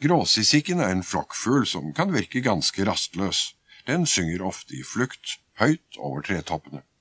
Gråsisiken er en flokkfugl som kan virke ganske rastløs. Den synger ofte i flukt, høyt over tretoppene.